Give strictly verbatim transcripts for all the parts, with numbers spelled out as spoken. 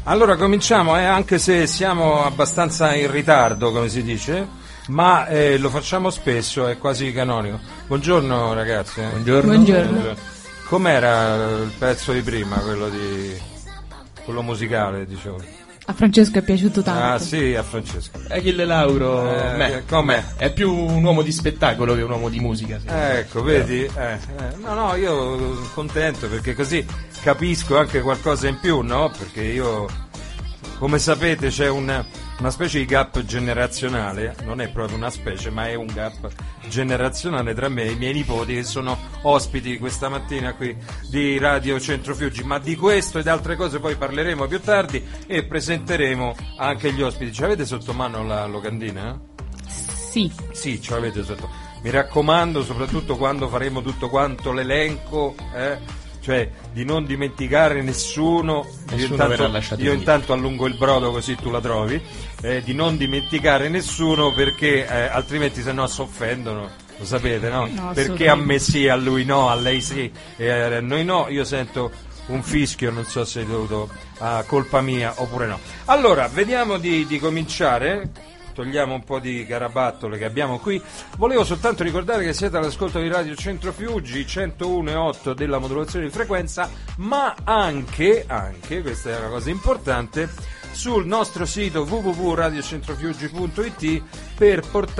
Allora cominciamo, eh, anche se siamo abbastanza in ritardo, come si dice, ma eh, lo facciamo spesso, è quasi canonico. Buongiorno ragazzi. Eh. Buongiorno. Buongiorno. Buongiorno. Com'era il pezzo di prima, quello di quello musicale, dicevo? A Francesco è piaciuto tanto. Ah sì, a Francesco. Achille Lauro Eh, beh, com'è? è più un uomo di spettacolo che un uomo di musica. Sì. Eh, ecco, vedi? Eh, eh, no, no, io contento perché così capisco anche qualcosa in più, no? Perché io, come sapete, c'è un, una specie di gap generazionale, non è proprio una specie, ma è un gap generazionale tra me e i miei nipoti che sono ospiti questa mattina qui di Radio Centro Fiuggi, ma di questo e di altre cose poi parleremo più tardi e presenteremo anche gli ospiti. Ce l'avete sotto mano la locandina? Sì. Sì, ce l'avete sotto. Mi raccomando, soprattutto quando faremo tutto quanto l'elenco, eh, cioè di non dimenticare nessuno. Nessuno io intanto, verrà lasciato io via. intanto allungo il brodo così tu la trovi, eh, di non dimenticare nessuno perché eh, altrimenti se no si offendono, lo sapete, no? No, Perché a me sì, a lui no, a lei sì, e a noi no, io sento un fischio, non so se è dovuto a colpa mia oppure no. Allora, vediamo di, di cominciare. Togliamo un po' di carabattole che abbiamo qui. Volevo soltanto ricordare che siete all'ascolto di Radio Centro Fiuggi, centouno e otto della modulazione di frequenza, ma anche, anche, questa è una cosa importante, sul nostro sito w w w punto radio centrofiuggi punto i t per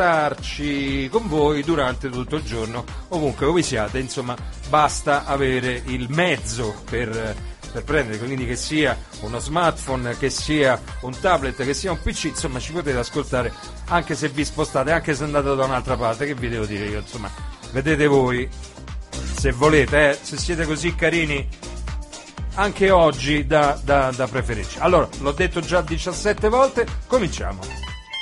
portarci con voi durante tutto il giorno, ovunque voi siate, insomma, basta avere il mezzo per... per prendere, quindi che sia uno smartphone, che sia un tablet, che sia un P C, insomma ci potete ascoltare anche se vi spostate, anche se andate da un'altra parte, che vi devo dire io, insomma, vedete voi, se volete, eh, se siete così carini, anche oggi da, da, da preferirci. Allora, l'ho detto già diciassette volte, cominciamo.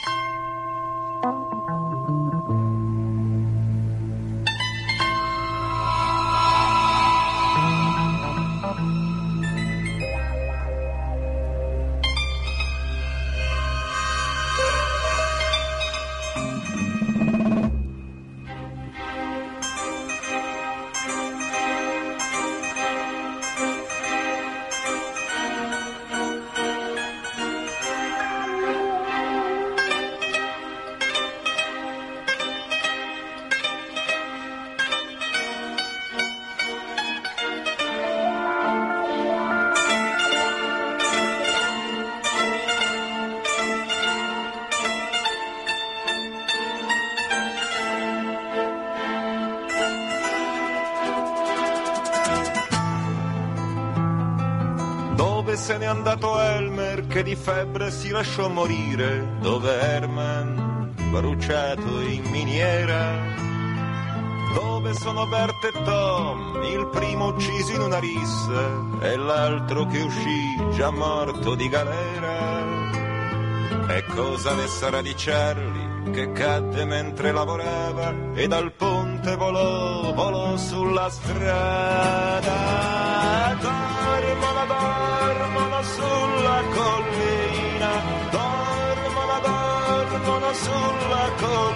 Se n'è andato Elmer che di febbre si lasciò morire, dove Herman bruciato in miniera, dove sono Bert e Tom, il primo ucciso in una rissa e l'altro che uscì già morto di galera. E cosa ne sarà di Charlie che cadde mentre lavorava e dal ponte volò, volò sulla strada. Dormono, dormono sulla collina, dormono, dormono sulla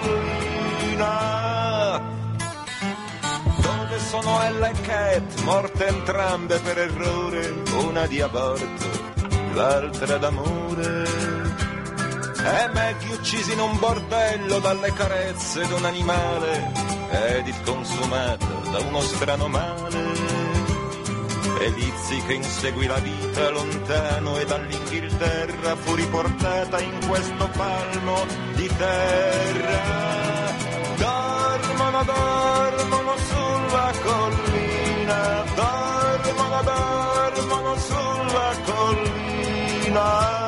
collina. Dove sono Ella e Cat, morte entrambe per errore, una di aborto, l'altra d'amore. E Maggie uccisi in un bordello dalle carezze d'un animale, Edith consumata da uno strano male. E Lizzie che inseguì la vita lontano e dall'Inghilterra fu riportata in questo palmo di terra. Dormono, dormono sulla collina, dormono, dormono sulla collina.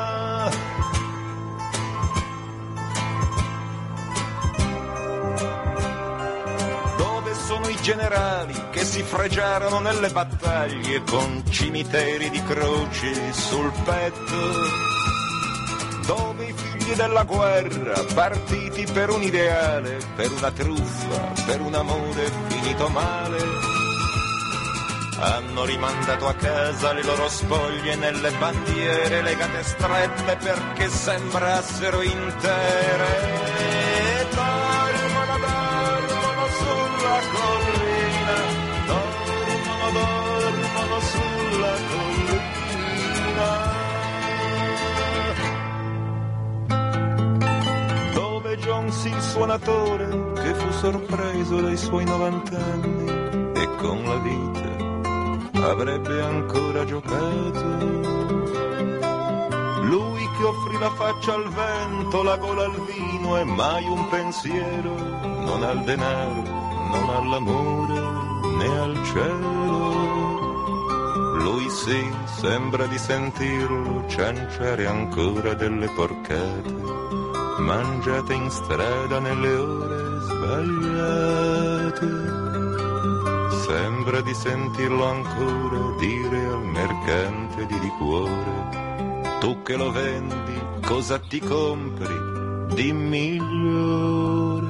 Sono i generali che si fregiarono nelle battaglie con cimiteri di croci sul petto, dove i figli della guerra, partiti per un ideale, per una truffa, per un amore finito male, hanno rimandato a casa le loro spoglie nelle bandiere legate strette perché sembrassero intere. Dormono, dormono sulla collina, dormono, dormono sulla collina. suonatore che fu sorpreso dai suoi novant'anni e con la vita avrebbe ancora giocato. Lui che offrì la faccia al vento, la gola al vino e mai un pensiero, non al denaro, non all'amore, né al cielo. Lui sì, sembra di sentirlo cianciare ancora delle porcate, mangiate in strada nelle ore sbagliate. Sembra di sentirlo ancora dire al mercante di liquore: tu che lo vendi, cosa ti compri di migliore?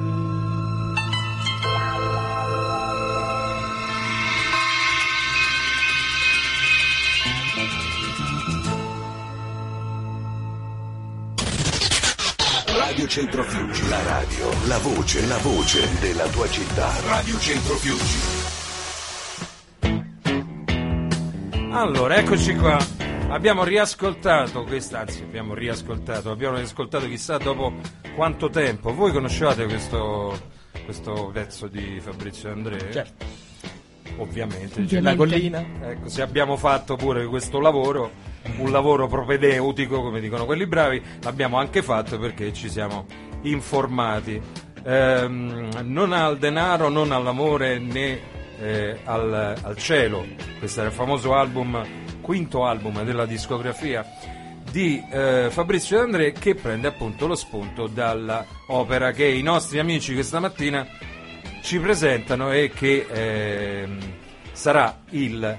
Radio Centro Fiuggi, la radio, la voce, la voce della tua città. Radio Centro Fiuggi. Allora, eccoci qua. Abbiamo riascoltato questa, anzi abbiamo riascoltato, abbiamo riascoltato chissà dopo quanto tempo. Voi conoscevate questo, questo pezzo di Fabrizio De André? Certo. Ovviamente. Ovviamente. La collina. Ecco, se abbiamo fatto pure questo lavoro, un lavoro propedeutico, come dicono quelli bravi, l'abbiamo anche fatto perché ci siamo informati. Ehm, non al denaro, non all'amore, né eh, al, al cielo. Questo era il famoso album, quinto album della discografia di eh, Fabrizio De André, che prende appunto lo spunto dall'opera che i nostri amici questa mattina ci presentano e che eh, sarà il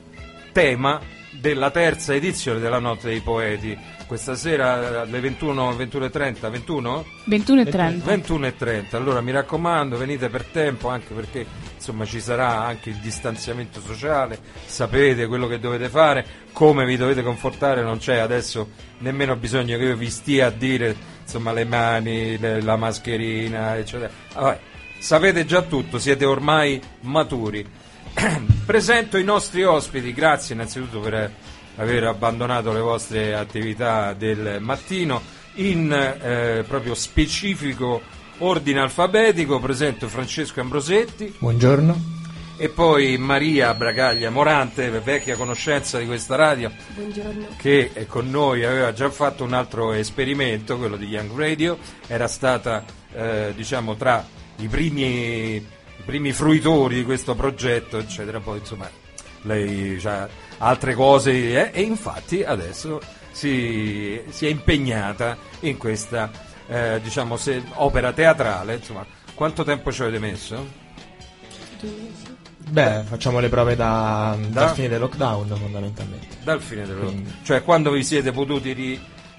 tema della terza edizione della Notte dei Poeti. Questa sera alle ventuno, ventuno e trenta, ventuno? ventuno e trenta. ventuno e trenta, allora mi raccomando, venite per tempo, anche perché insomma ci sarà anche il distanziamento sociale, sapete quello che dovete fare, come vi dovete comportare, non c'è adesso nemmeno bisogno che io vi stia a dire insomma le mani, le, la mascherina, eccetera. Vabbè, sapete già tutto, siete ormai maturi. Presento i nostri ospiti, grazie innanzitutto per aver abbandonato le vostre attività del mattino in eh, proprio specifico ordine alfabetico. Presento Francesco Ambrosetti. Buongiorno. E poi Maria Bragaglia Morante, vecchia conoscenza di questa radio. Buongiorno. Che eh, con noi aveva già fatto un altro esperimento, quello di Young Radio, era stata eh, diciamo tra i primi, i primi fruitori di questo progetto, eccetera. Poi insomma lei ha altre cose eh, e infatti adesso si, si è impegnata in questa eh, diciamo se, opera teatrale. Insomma, quanto tempo ci avete messo? Due mesi. Beh, facciamo le prove da, Da? dal fine del lockdown fondamentalmente. Dal fine del Quindi. cioè quando vi siete potuti ri,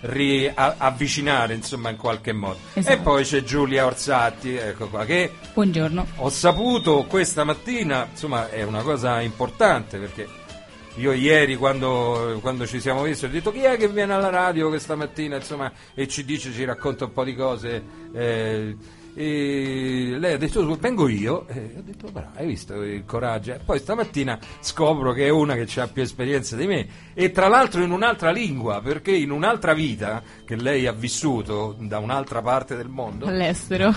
riavvicinare insomma in qualche modo. Esatto. E poi c'è Giulia Orsatti, ecco qua, che Buongiorno. ho saputo questa mattina, insomma è una cosa importante, perché io ieri quando, quando ci siamo visti ho detto: chi è che viene alla radio questa mattina insomma e ci dice, ci racconta un po' di cose, eh, e lei ha detto vengo io, e ho detto bravo, hai visto il coraggio. E poi stamattina scopro che è una che ha più esperienza di me, e tra l'altro in un'altra lingua, perché in un'altra vita che lei ha vissuto da un'altra parte del mondo, All'estero.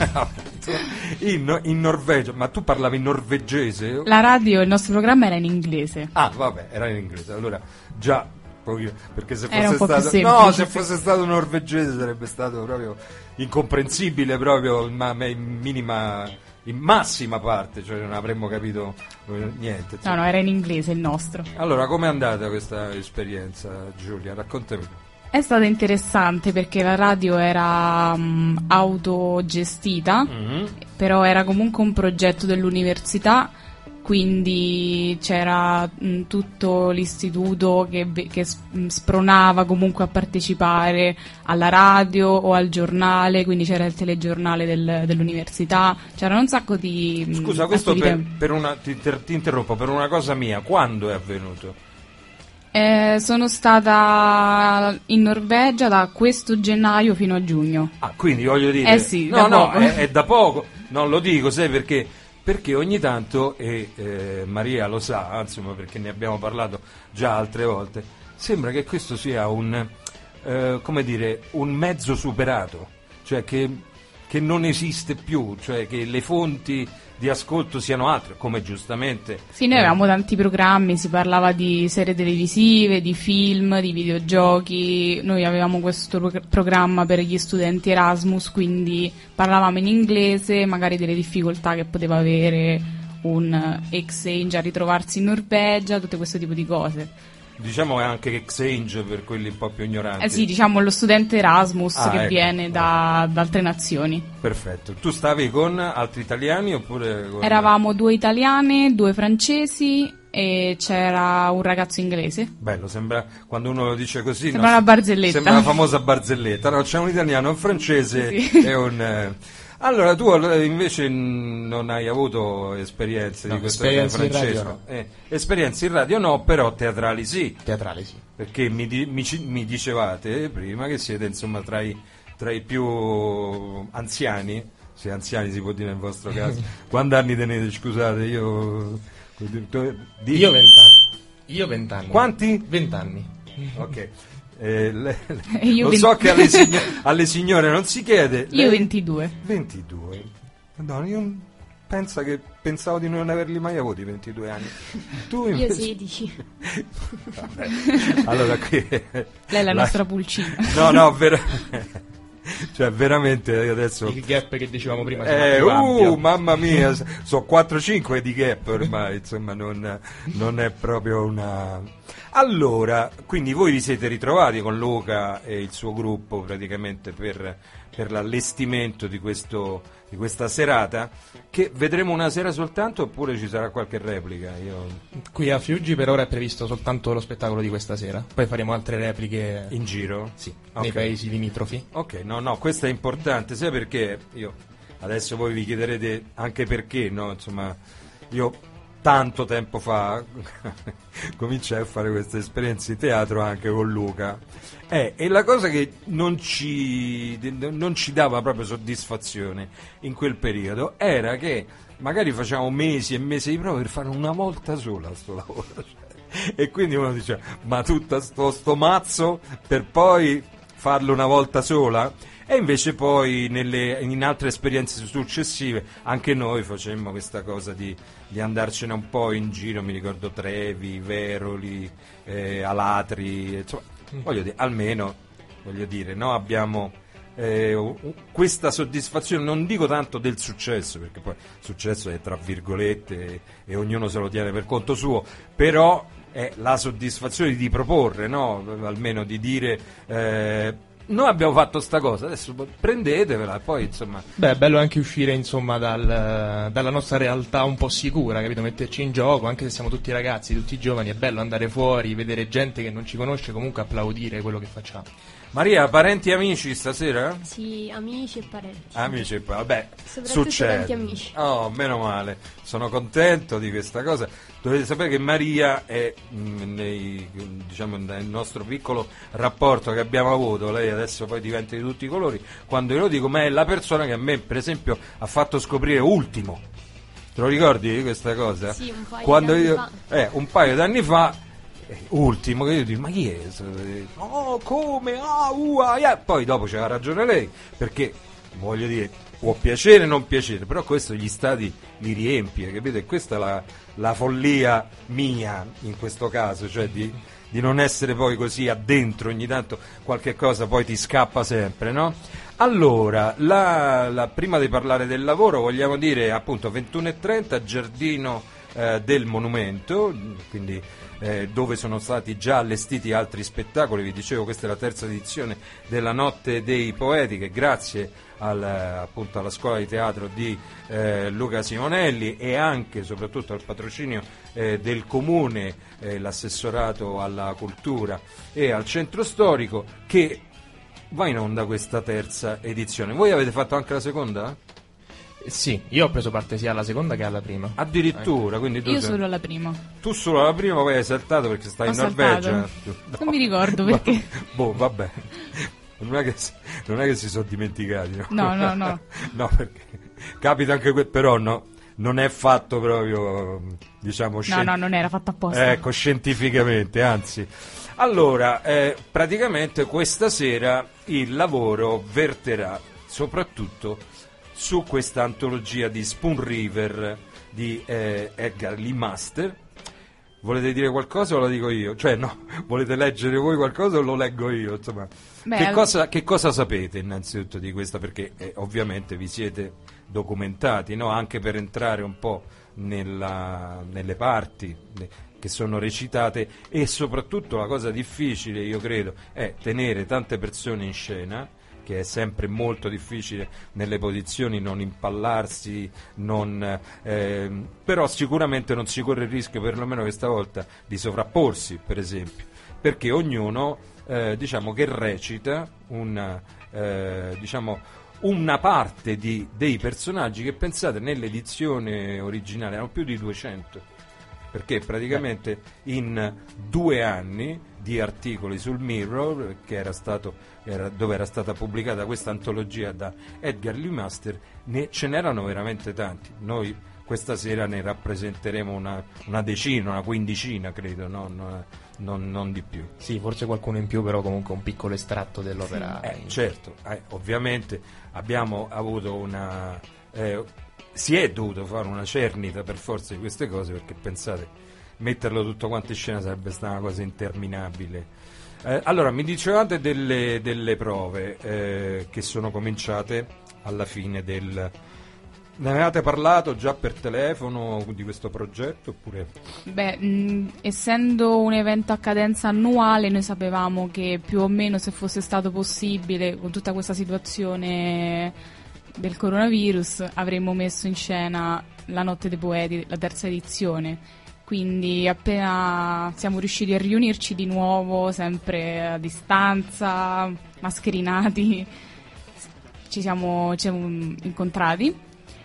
in, in Norvegia. Ma tu parlavi norvegese? La radio, il nostro programma era in inglese. Ah, vabbè, era in inglese. Allora, già, pochino, perché se Era un fosse po' più stato semplice, no, se sì. fosse stato norvegese sarebbe stato proprio incomprensibile, proprio ma ma in minima, in massima parte, cioè non avremmo capito eh, niente. No, no, era in inglese il nostro. Allora, com'è andata questa esperienza, Giulia? Raccontami. È stato interessante perché la radio era mm, autogestita, Mm-hmm. però era comunque un progetto dell'università, quindi c'era mh, tutto l'istituto che, ve- che s- mh, spronava comunque a partecipare alla radio o al giornale, quindi c'era il telegiornale del- dell'università, c'erano un sacco di mh, Scusa, questo attività. per, per una, ti, inter- ti interrompo, per una cosa mia, quando è avvenuto? Eh, sono stata in Norvegia da questo gennaio fino a giugno. Ah, quindi voglio dire... Eh sì, no, da no, poco. è, è da poco, non lo dico, sai perché? Perché ogni tanto, e eh, Maria lo sa, insomma, perché ne abbiamo parlato già altre volte, sembra che questo sia un, eh, come dire, un mezzo superato, cioè che che non esiste più, cioè che le fonti di ascolto siano altre, come giustamente... Sì, noi avevamo tanti programmi, si parlava di serie televisive, di film, di videogiochi, noi avevamo questo pro- programma per gli studenti Erasmus, quindi parlavamo in inglese, magari delle difficoltà che poteva avere un exchange a ritrovarsi in Norvegia, tutto questo tipo di cose. Diciamo anche che exchange per quelli un po' più ignoranti. Eh sì, diciamo lo studente Erasmus Ah, che ecco. viene da, da altre nazioni. Perfetto. Tu stavi con altri italiani oppure con... Eravamo due italiane, due francesi e c'era un ragazzo inglese. Bello, sembra, quando uno lo dice così... Sembra una barzelletta. Sembra la famosa barzelletta. No, c'è un italiano, un francese Sì. e un... eh, Allora, tu allora, invece n- non hai avuto esperienze No, di questo esperienze in francese? radio no. Eh, esperienze in radio no, però teatrali sì. Teatrale, sì. Perché mi, di- mi, ci- mi dicevate prima che siete insomma tra i, tra i più anziani, se anziani si può dire nel vostro caso. Quanti anni tenete, scusate, io... Di- Io vent'anni. Io vent'anni. Quanti? Vent'anni. Ok. Eh, le- le- Io lo venti- so che alle, signo- alle signore non si chiede. Io lei- ventidue. ventidue. Madonna, io penso che pensavo di non averli mai avuti ventidue anni. Tu Io invece... sedici. Vabbè. Allora qui Lei è la nostra pulcina. No, no, ver- cioè veramente io adesso Il gap che dicevamo prima eh, sarà più ampio. uh, mamma mia, sono quattro cinque di gap ormai, insomma, non, non è proprio una... Allora, quindi voi vi siete ritrovati con Luca e il suo gruppo praticamente per, per l'allestimento di, questo, di questa serata, che vedremo una sera soltanto oppure ci sarà qualche replica? Io... Qui a Fiuggi per ora è previsto soltanto lo spettacolo di questa sera. Poi faremo altre repliche In giro? sì, Ok. nei paesi limitrofi. Ok, no, no, questo è importante, sai perché? Io adesso voi vi chiederete anche perché, no? Insomma, io tanto tempo fa cominciai a fare queste esperienze di teatro anche con Luca. Eh, e la cosa che non ci, non ci dava proprio soddisfazione in quel periodo era che magari facevamo mesi e mesi di prova per fare una volta sola sto lavoro. Cioè, e quindi uno dice, ma tutto sto, sto mazzo per poi farlo una volta sola? E invece poi nelle, in altre esperienze successive anche noi facemmo questa cosa di, di andarcene un po' in giro, mi ricordo Trevi, Veroli, eh, Alatri, insomma, voglio dire, almeno voglio dire, no, abbiamo eh, u- questa soddisfazione, non dico tanto del successo, perché poi il successo è tra virgolette e, e ognuno se lo tiene per conto suo, però è la soddisfazione di proporre, no? Almeno di dire eh, noi abbiamo fatto sta cosa, adesso prendetevela e poi insomma... Beh, è bello anche uscire insomma dal, dalla nostra realtà un po' sicura, capito? Metterci in gioco, anche se siamo tutti ragazzi, tutti giovani, è bello andare fuori, vedere gente che non ci conosce, comunque applaudire quello che facciamo. Maria, parenti e amici stasera? Sì, amici e parenti. Amici, vabbè, Soprattutto succede. tanti amici. Oh, meno male, sono contento di questa cosa. Dovete sapere che Maria è mh, nei, diciamo, nel nostro piccolo rapporto che abbiamo avuto, lei adesso poi diventa di tutti i colori, quando io lo dico, ma è la persona che a me, per esempio, ha fatto scoprire Ultimo. Te lo ricordi questa cosa? Sì, un paio quando d'anni io, fa. Eh, un paio d'anni fa. Eh, Ultimo, che io dico, ma chi è? Oh, come? Ah, uh, ah, yeah. Poi dopo c'aveva ragione lei, perché voglio dire, può piacere o non piacere, però questo gli stati li riempie, capite? E questa è la, la follia mia in questo caso, cioè di, di non essere poi così addentro, ogni tanto qualche cosa poi ti scappa sempre, no? Allora, la, la, prima di parlare del lavoro vogliamo dire appunto ventuno e trenta, Giardino eh, del Monumento, quindi Eh, dove sono stati già allestiti altri spettacoli. Vi dicevo, questa è la terza edizione della Notte dei Poeti, che grazie al, appunto alla scuola di teatro di eh, Luca Simonelli e anche soprattutto al patrocinio eh, del comune, eh, l'assessorato alla cultura e al centro storico, che va in onda questa terza edizione. Voi avete fatto anche la seconda? Sì, io ho preso parte sia alla seconda che alla prima. Addirittura, quindi tu Io sei- solo la prima. tu solo la prima, poi hai saltato perché stai Ho in Norvegia. saltato. Non mi ricordo perché. Boh, vabbè. Non è che si, non è che si sono dimenticati, no? No, no, no. No, perché capita anche que- però no, non è fatto proprio, diciamo, No, scien- no, non era fatto apposta. ecco, scientificamente, anzi. Allora, eh, praticamente questa sera il lavoro verterà soprattutto su questa antologia di Spoon River di eh, Edgar Lee Master. Volete dire qualcosa o lo dico io? Cioè no, volete leggere voi qualcosa o lo leggo io? Insomma, Beh, che, al- cosa, che cosa sapete innanzitutto di questa? Perché eh, ovviamente vi siete documentati, no? Anche per entrare un po' nella, nelle parti ne- che sono recitate, e soprattutto la cosa difficile, io credo, è tenere tante persone in scena, che è sempre molto difficile nelle posizioni, non impallarsi, non, ehm, però sicuramente non si corre il rischio, perlomeno questa volta, di sovrapporsi, per esempio, perché ognuno eh, diciamo che recita una, eh, diciamo, una parte di, dei personaggi che, pensate, nell'edizione originale erano più di duecento, perché praticamente in due anni di articoli sul Mirror, che era stato, era, dove era stata pubblicata questa antologia da Edgar Lee Master, ne, ce n'erano veramente tanti. Noi questa sera ne rappresenteremo una, una decina, una quindicina, credo, no? non, non, non di più. Sì, forse qualcuno in più, però comunque un piccolo estratto dell'opera. Eh, certo, eh, ovviamente abbiamo avuto una... Eh, si è dovuto fare una cernita per forza di queste cose, perché pensate, metterlo tutto quanto in scena sarebbe stata una cosa interminabile. Eh, allora, mi dicevate delle, delle prove eh, che sono cominciate alla fine del... Ne avevate parlato già per telefono di questo progetto oppure? Beh, mh, essendo un evento a cadenza annuale, noi sapevamo che più o meno, se fosse stato possibile, con tutta questa situazione del coronavirus, avremmo messo in scena la Notte dei Poeti, la terza edizione. Quindi appena siamo riusciti a riunirci di nuovo, sempre a distanza, mascherinati, ci siamo, ci siamo incontrati.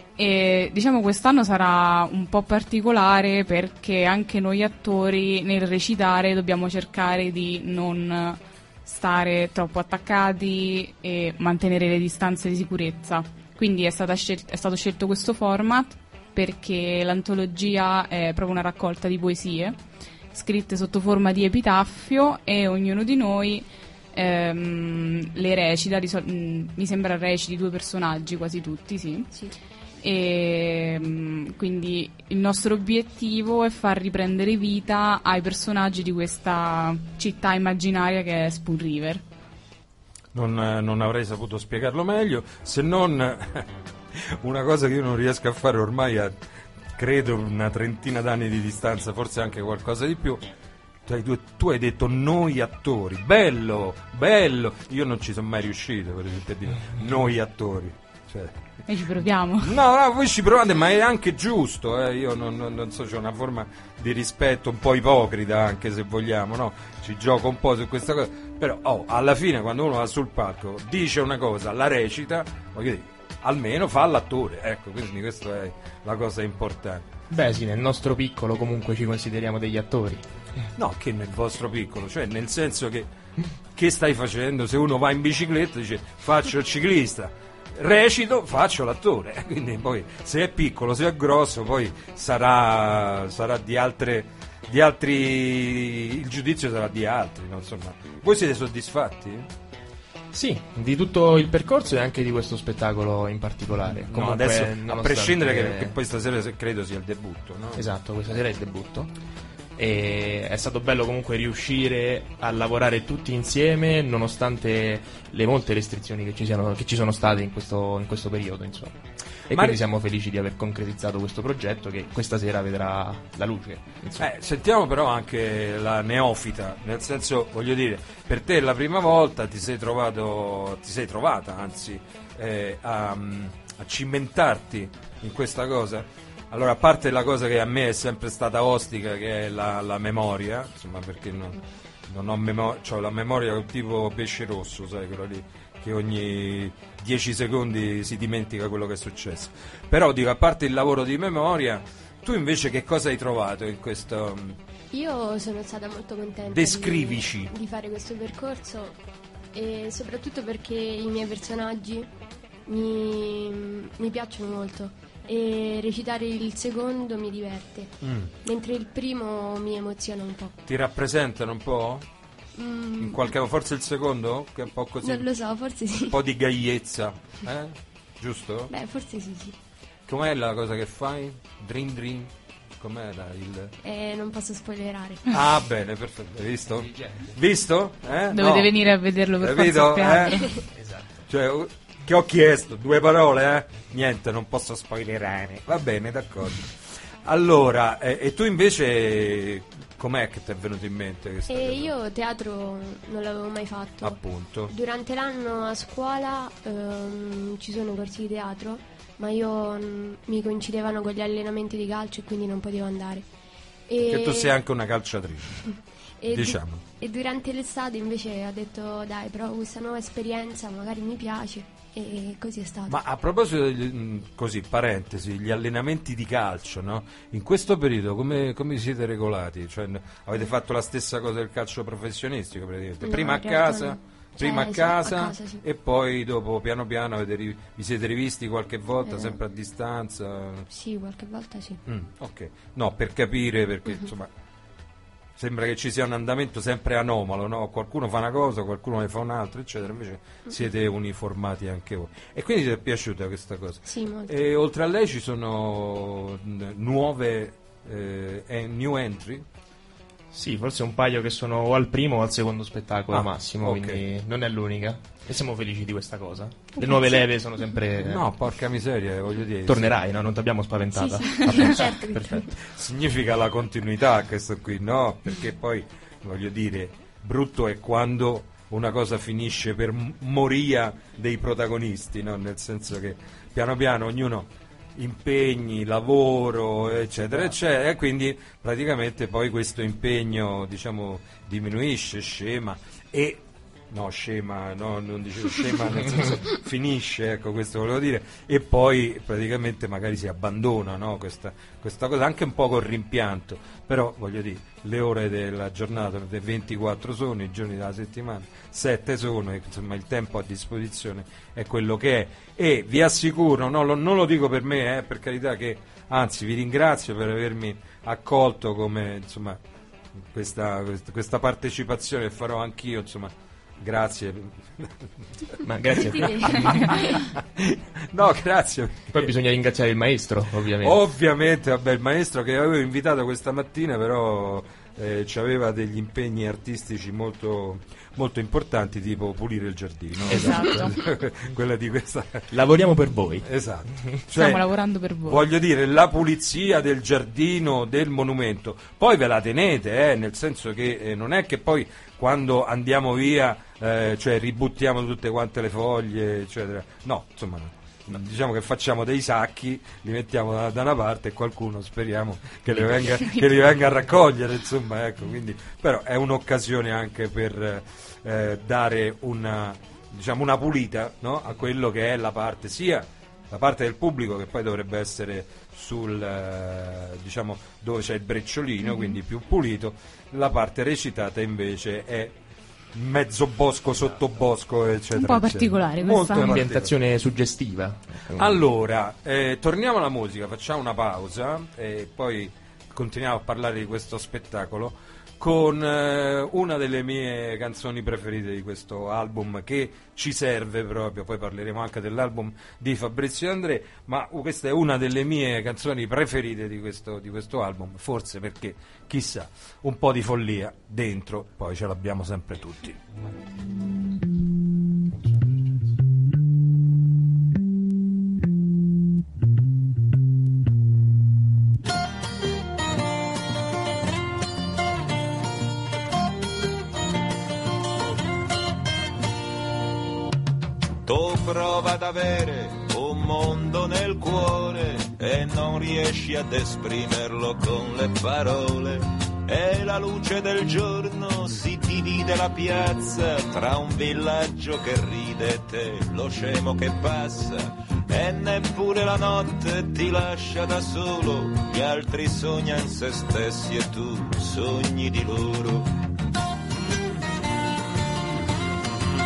E diciamo quest'anno sarà un po' particolare, perché anche noi attori nel recitare dobbiamo cercare di non stare troppo attaccati e mantenere le distanze di sicurezza. Quindi è, stata scel- è stato scelto questo format perché l'antologia è proprio una raccolta di poesie scritte sotto forma di epitaffio, e ognuno di noi ehm, le recita, di sol- mh, mi sembra reciti due personaggi, quasi tutti, sì. Sì. E mh, quindi il nostro obiettivo è far riprendere vita ai personaggi di questa città immaginaria che è Spoon River. Non, non avrei saputo spiegarlo meglio, se non una cosa che io non riesco a fare ormai a, credo, una trentina d'anni di distanza, forse anche qualcosa di più. Tu hai, tu hai detto noi attori, bello, bello, io non ci sono mai riuscito, per esempio, a dire noi attori, cioè... E ci proviamo. No, no, voi ci provate, ma è anche giusto, eh? Io non, non, non so, c'è una forma di rispetto un po' ipocrita, anche se vogliamo, no? Ci gioco un po' su questa cosa, però oh, alla fine quando uno va sul palco dice una cosa, la recita, voglio dire, almeno fa l'attore, ecco, quindi questa è la cosa importante. Beh sì, nel nostro piccolo comunque ci consideriamo degli attori. No, che nel vostro piccolo, cioè nel senso che che stai facendo? Se uno va in bicicletta dice faccio il ciclista, recito, faccio l'attore, quindi poi se è piccolo, se è grosso, poi sarà, sarà di altre, di altri, il giudizio sarà di altri, no? Insomma, voi siete soddisfatti? Sì, di tutto il percorso e anche di questo spettacolo in particolare. No, Comunque, adesso, a nonostante- prescindere che, che poi stasera se- credo sia il debutto, no? Esatto, questa sera è il debutto. E è stato bello comunque riuscire a lavorare tutti insieme nonostante le molte restrizioni che ci, siano, che ci sono state in questo, in questo periodo, insomma. E Ma quindi ri- siamo felici di aver concretizzato questo progetto che questa sera vedrà la luce, insomma. Eh, sentiamo però anche la neofita, nel senso, voglio dire, per te è la prima volta, ti sei trovato, ti sei trovata anzi eh, a, a cimentarti in questa cosa. Allora, a parte la cosa che a me è sempre stata ostica, che è la, la memoria, insomma, perché non, non ho memoria, cioè la memoria tipo pesce rosso, sai, quello lì, che ogni dieci secondi si dimentica quello che è successo. Però dico, a parte il lavoro di memoria, tu invece che cosa hai trovato in questo? Io sono stata molto contenta Descrivici. di, di fare questo percorso, e soprattutto perché i miei personaggi mi, mi piacciono molto e recitare il secondo mi diverte, Mm. mentre il primo mi emoziona un po'. Ti rappresentano un po'? Mm, In qualche forse il secondo? Che è un po' così. non lo so, forse sì. Un po' di gaiezza, eh? giusto? Beh, forse sì, sì. Com'è la cosa che fai? Dream Dream? Com'era il... Eh, non posso spoilerare. Ah, bene, perfetto, hai visto? Visto? Eh? Dovete No. venire a vederlo per Capito? forza al teatro. Eh? Cioè, che ho chiesto? Due parole, eh? Niente, non posso spoilerare. Va bene, d'accordo. Allora, eh, e tu invece com'è che ti è venuto in mente questa E cosa? io teatro non l'avevo mai fatto. Appunto. Durante l'anno a scuola ehm, ci sono corsi di teatro, ma io mm, mi coincidevano con gli allenamenti di calcio e quindi non potevo andare. E, Che tu sei anche una calciatrice, e du- diciamo. e durante l'estate invece ho detto dai, provo questa nuova esperienza, magari mi piace, e così è stato. Ma a proposito, degli, mh, così, parentesi, gli allenamenti di calcio, no? In questo periodo come, come siete regolati? Cioè, n- avete fatto la stessa cosa del calcio professionistico, praticamente? No, Prima a in realtà casa, no. prima Cioè, a sì, casa, a casa, sì. e poi dopo piano piano avete ri- vi siete rivisti qualche volta, Eh. sempre a distanza? Sì, qualche volta sì. Mm, ok, no, per capire, perché insomma sembra che ci sia un andamento sempre anomalo, no? Qualcuno fa una cosa, qualcuno ne fa un'altra, eccetera, invece siete uniformati anche voi. E quindi ti è piaciuta questa cosa? Sì, molto. E oltre a lei ci sono n- nuove eh, e- new entry? Sì, forse un paio che sono o al primo o al secondo spettacolo Ah, massimo, ok. quindi non è l'unica. E siamo felici di questa cosa. Le nuove leve sono sempre... No, porca miseria, voglio dire. Tornerai, no? Non ti abbiamo spaventata. Sì, sì. A posto. Certo che Perfetto. Significa la continuità questo qui, no? Perché poi, voglio dire, brutto è quando una cosa finisce per m- moria dei protagonisti, no? Nel senso che piano piano ognuno impegni, lavoro, eccetera, eccetera, e quindi praticamente poi questo impegno, diciamo, diminuisce, scema e no, scema, no, non dicevo scema, nel senso finisce, ecco, questo volevo dire, e poi praticamente magari si abbandona, no, questa, questa cosa, anche un po' col rimpianto, però voglio dire, le ore della giornata, de- ventiquattro sono, i giorni della settimana, sette sono, e, insomma il tempo a disposizione è quello che è, e vi assicuro, no, lo- non lo dico per me, eh, per carità, che anzi vi ringrazio per avermi accolto come, insomma, questa, questa, questa partecipazione che farò anch'io, insomma. Grazie. Ma grazie a te. No, grazie. Poi bisogna ringraziare il maestro, ovviamente. Ovviamente, vabbè, il maestro che avevo invitato questa mattina, però eh, aveva degli impegni artistici molto, molto importanti, tipo pulire il giardino. Esatto. Quella di questa. Lavoriamo per voi. Esatto. Stiamo Cioè, lavorando per voi. voglio dire, la pulizia del giardino, del monumento, poi ve la tenete, eh, nel senso che eh, non è che poi quando andiamo via, eh, cioè ributtiamo tutte quante le foglie, eccetera. No, insomma, no. Diciamo che facciamo dei sacchi, li mettiamo da, da una parte e qualcuno speriamo che li venga, che li venga a raccogliere, insomma, ecco, quindi, però è un'occasione anche per eh, dare una, diciamo, una pulita, no, a quello che è la parte sia la parte del pubblico, che poi dovrebbe essere sul eh, diciamo dove c'è il brecciolino, Mm-hmm. quindi più pulito, la parte recitata invece è mezzo bosco, sottobosco, eccetera, Un po' eccetera. particolare Molto quest'anno. particolare. Ambientazione suggestiva. Allora, eh, torniamo alla musica, facciamo una pausa e poi continuiamo a parlare di questo spettacolo con eh, una delle mie canzoni preferite di questo album, che ci serve proprio, poi parleremo anche dell'album di Fabrizio De André, ma uh, questa è una delle mie canzoni preferite di questo, di questo album, forse perché, chissà, un po' di follia dentro, poi ce l'abbiamo sempre tutti. Tu prova ad avere un mondo nel cuore e non riesci ad esprimerlo con le parole. E la luce del giorno si divide la piazza tra un villaggio che ride e te, lo scemo che passa. E neppure la notte ti lascia da solo, gli altri sognano se stessi e tu sogni di loro.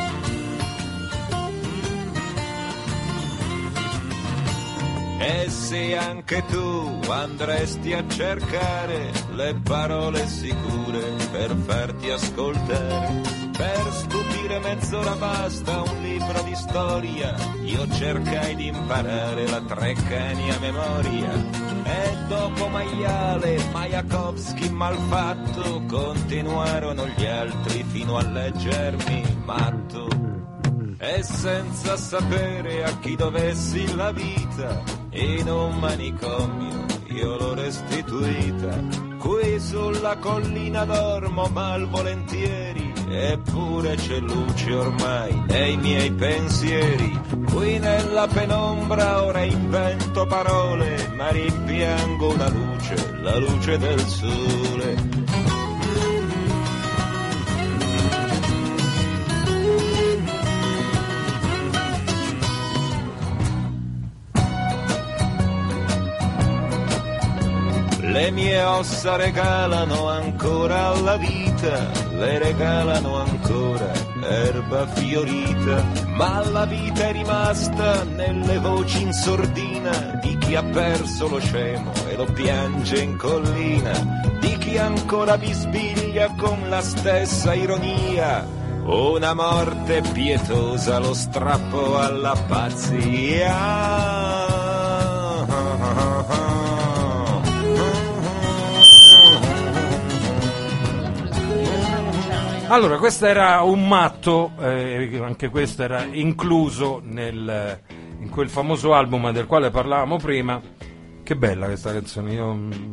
E se se anche tu andresti a cercare le parole sicure per farti ascoltare. Per stupire mezz'ora basta un libro di storia, io cercai di imparare la Treccani a memoria. E dopo Maiale, Majakovskij, Malfatto, continuarono gli altri fino a leggermi matto. E senza sapere a chi dovessi la vita, in un manicomio io l'ho restituita. Qui sulla collina dormo malvolentieri, eppure c'è luce ormai nei miei pensieri. Qui nella penombra ora invento parole, ma rimpiango una luce, la luce del sole. Le mie ossa regalano ancora alla vita, le regalano ancora erba fiorita, ma la vita è rimasta nelle voci in sordina di chi ha perso lo scemo e lo piange in collina, di chi ancora bisbiglia con la stessa ironia una morte pietosa, lo strappo alla pazzia. Allora, questo era un matto, eh, anche questo era incluso nel, in quel famoso album del quale parlavamo prima. Che bella questa canzone, io,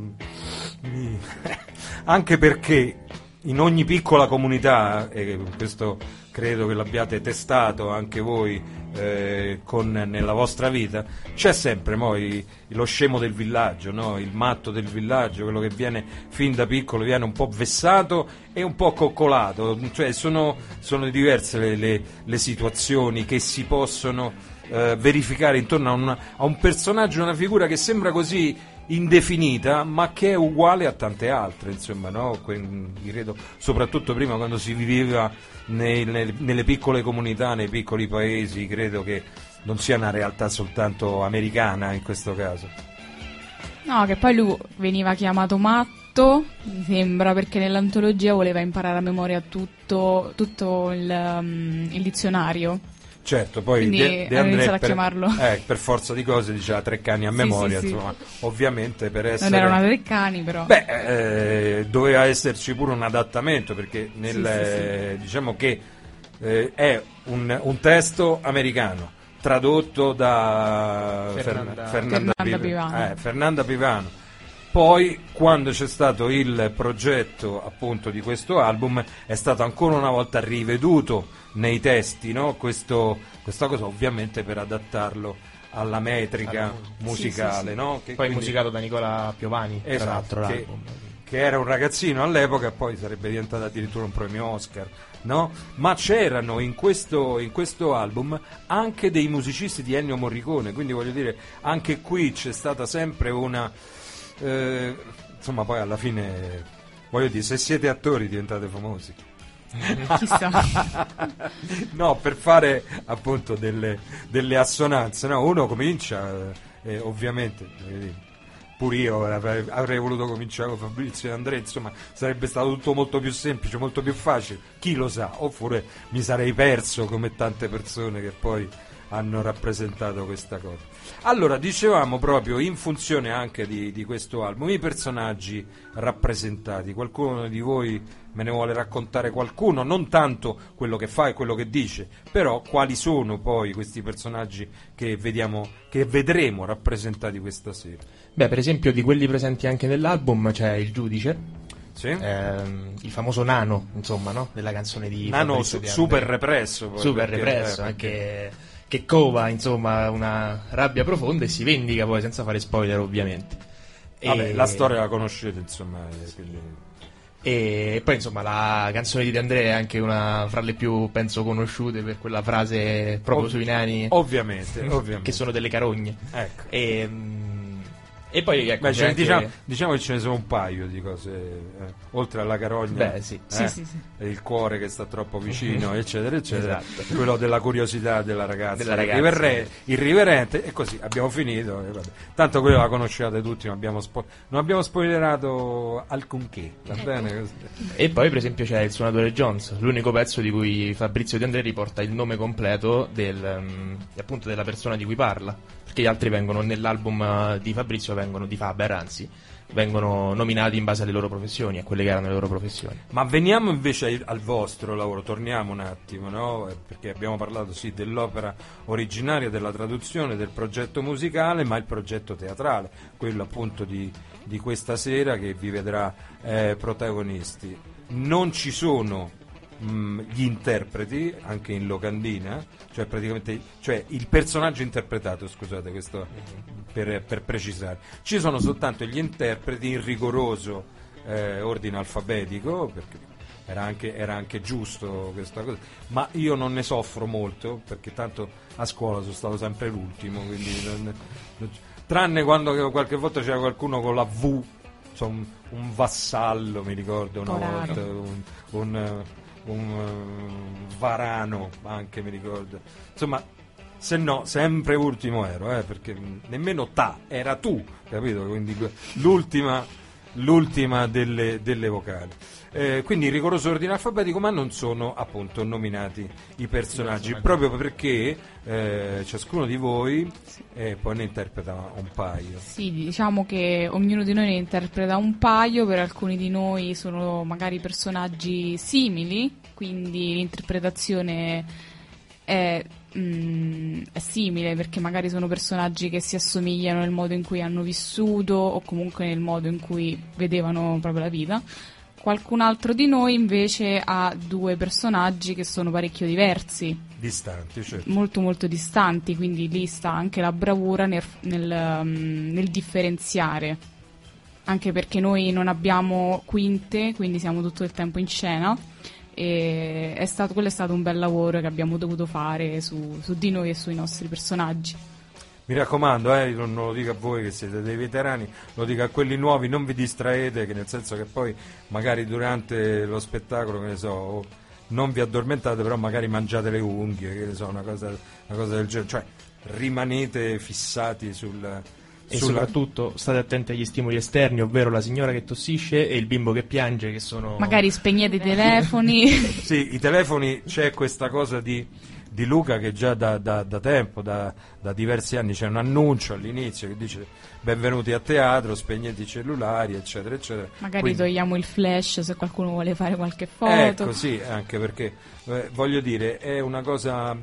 mi, anche perché in ogni piccola comunità, e questo credo che l'abbiate testato anche voi eh, con, nella vostra vita, c'è sempre poi lo scemo del villaggio, no? Il matto del villaggio, quello che viene fin da piccolo, viene un po' vessato e un po' coccolato, cioè sono, sono diverse le, le, le situazioni che si possono eh, verificare intorno a, una, a un personaggio, una figura che sembra così indefinita ma che è uguale a tante altre, insomma, no? Credo soprattutto prima, quando si viveva nei, nei, nelle piccole comunità, nei piccoli paesi, credo che non sia una realtà soltanto americana in questo caso. No, che poi lui veniva chiamato matto, mi sembra, perché nell'antologia voleva imparare a memoria tutto, tutto il, um, il dizionario. Certo, poi Quindi De, De hanno André iniziato a per, chiamarlo. Eh, per forza di cose diceva Treccani a Sì, memoria, sì, sì. insomma, ovviamente per essere... Non era una Treccani, però. Beh, eh, doveva esserci pure un adattamento, perché nel, Sì, sì, sì. eh, diciamo che eh, è un, un testo americano tradotto da Fernanda, Fer- Fernanda, Fernanda Piv- Pivano. eh, Fernanda Pivano. Poi, quando c'è stato il progetto appunto di questo album, è stato ancora una volta riveduto nei testi, no? Questo, questa cosa, ovviamente per adattarlo alla metrica Alla- musicale, sì, sì, sì. no? Che Poi quindi- musicato da Nicola Piovani, tra Esatto, l'altro che, l'album. che era un ragazzino all'epoca e poi sarebbe diventato addirittura un premio Oscar, no? Ma c'erano in questo, in questo album anche dei musicisti di Ennio Morricone, quindi voglio dire, anche qui c'è stata sempre una... Eh, insomma, poi alla fine, voglio dire, se siete attori diventate famosi. Chissà. No, per fare appunto delle, delle assonanze, no? Uno comincia, eh, ovviamente, pure io avrei, avrei voluto cominciare con Fabrizio e Andrea, insomma sarebbe stato tutto molto più semplice, molto più facile, chi lo sa, oppure mi sarei perso come tante persone che poi hanno rappresentato questa cosa. Allora, dicevamo proprio in funzione anche di, di questo album, i personaggi rappresentati. Qualcuno di voi me ne vuole raccontare qualcuno? Non tanto quello che fa e quello che dice, però quali sono poi questi personaggi che vediamo, che vedremo rappresentati questa sera? Beh, per esempio, di quelli presenti anche nell'album c'è il giudice, Sì? ehm, il famoso Nano, insomma, no? Della canzone di Nano Fabrizio su- De super André. represso. Poi, super perché- represso, eh, anche perché- che cova, insomma, una rabbia profonda e si vendica poi, senza fare spoiler, ovviamente. Vabbè, E- la storia la conoscete, insomma, eh, quindi... E poi, insomma, la canzone di De André è anche una fra le più, penso, conosciute per quella frase proprio Ov- sui nani, Ovviamente, ovviamente. che sono delle carogne. Ecco. E, mm, E poi ecco, Beh, ce ne anche... diciamo, diciamo che ce ne sono un paio di cose, eh, oltre alla carogna. Beh, sì. eh, Sì, sì, sì. il cuore che sta troppo vicino, eccetera, eccetera. Esatto. Quello della curiosità della ragazza, Della ragazza. irriverre- irriverente, e così abbiamo finito. E vabbè. Tanto quello la conosciate tutti, non abbiamo, spo- non abbiamo spoilerato alcunché, va bene? Così. E poi per esempio c'è il Suonatore Jones, l'unico pezzo di cui Fabrizio De André riporta il nome completo del, um, appunto della persona di cui parla, perché gli altri vengono nell'album uh, di Fabrizio, vengono di Faber anzi, vengono nominati in base alle loro professioni, a quelle che erano le loro professioni. Ma veniamo invece ai- al vostro lavoro, torniamo un attimo, no? Eh, Perché abbiamo parlato sì dell'opera originaria, della traduzione, del progetto musicale, ma il progetto teatrale, quello appunto di, di questa sera che vi vedrà eh, protagonisti. Non ci sono mh, gli interpreti, anche in locandina, cioè praticamente cioè il personaggio interpretato, scusate, questo per, per precisare. Ci sono soltanto gli interpreti in rigoroso eh, ordine alfabetico, perché era anche, era anche giusto questa cosa, ma io non ne soffro molto, perché tanto a scuola sono stato sempre l'ultimo, quindi non- non- tranne quando qualche volta c'era qualcuno con la V, insomma, un, un vassallo, mi ricordo una Corano. volta, un, un, eh, un, eh, varano anche, mi ricordo, insomma, se no sempre ultimo ero, eh, perché nemmeno ta, era tu, capito? Quindi que- l'ultima, l'ultima delle, delle vocali. Eh, quindi in rigoroso ordine alfabetico, ma non sono appunto nominati i personaggi, proprio perché eh, ciascuno di voi eh, poi ne interpreta un paio. Sì, diciamo che ognuno di noi ne interpreta un paio, per alcuni di noi sono magari personaggi simili, quindi l'interpretazione è, mm, è simile, perché magari sono personaggi che si assomigliano nel modo in cui hanno vissuto o comunque nel modo in cui vedevano proprio la vita. Qualcun altro di noi invece ha due personaggi che sono parecchio diversi, Distanti, certo. molto molto distanti, quindi lì sta anche la bravura nel, nel, um, nel differenziare, anche perché noi non abbiamo quinte, quindi siamo tutto il tempo in scena, e è stato, quello è stato un bel lavoro che abbiamo dovuto fare su, su di noi e sui nostri personaggi. Mi raccomando, eh, non non lo dico a voi che siete dei veterani, lo dico a quelli nuovi, non vi distraete, che nel senso che poi magari durante lo spettacolo, che ne so, o non vi addormentate, però magari mangiate le unghie, che ne so, una cosa, una cosa del genere, cioè rimanete fissati sul... E sulla- soprattutto state attenti agli stimoli esterni, ovvero la signora che tossisce e il bimbo che piange, che sono... Magari spegnete i telefoni. Sì, i telefoni, c'è questa cosa di, di Luca che già da, da- da tempo, da, da diversi anni, c'è un annuncio all'inizio che dice benvenuti a teatro, spegnete i cellulari, eccetera, eccetera. Magari Quindi- togliamo il flash se qualcuno vuole fare qualche foto. Ecco, sì, anche perché eh, voglio dire, è una cosa,